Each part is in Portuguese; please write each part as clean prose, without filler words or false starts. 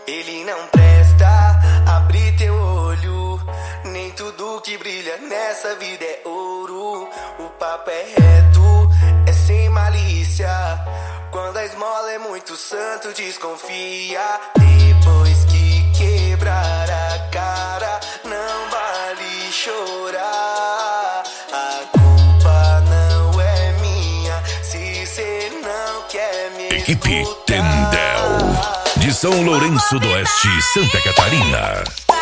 Ele não presta, abre teu olho. Nem tudo que brilha nessa vida é ouro. O papo é reto, é sem malícia. Quando a esmola é muito santo, desconfia. Depois que quebrar a cara, não vale chorar. A culpa não é minha, se cê não quer me Equipe escutar. Tendel, de São Lourenço do Oeste, Santa Catarina.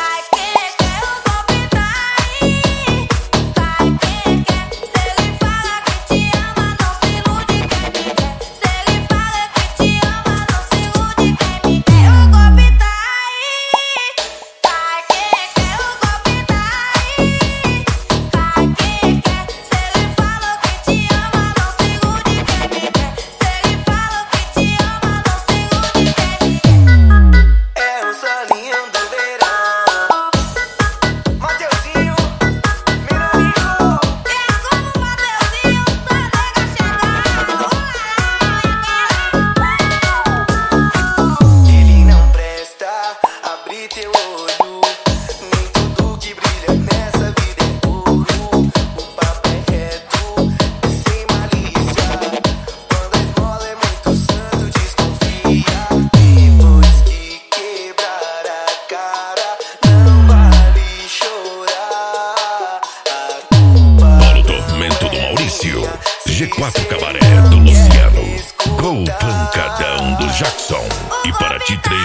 G4 Cabaré do Luciano, Gol Pancadão do Jackson. E para ti 3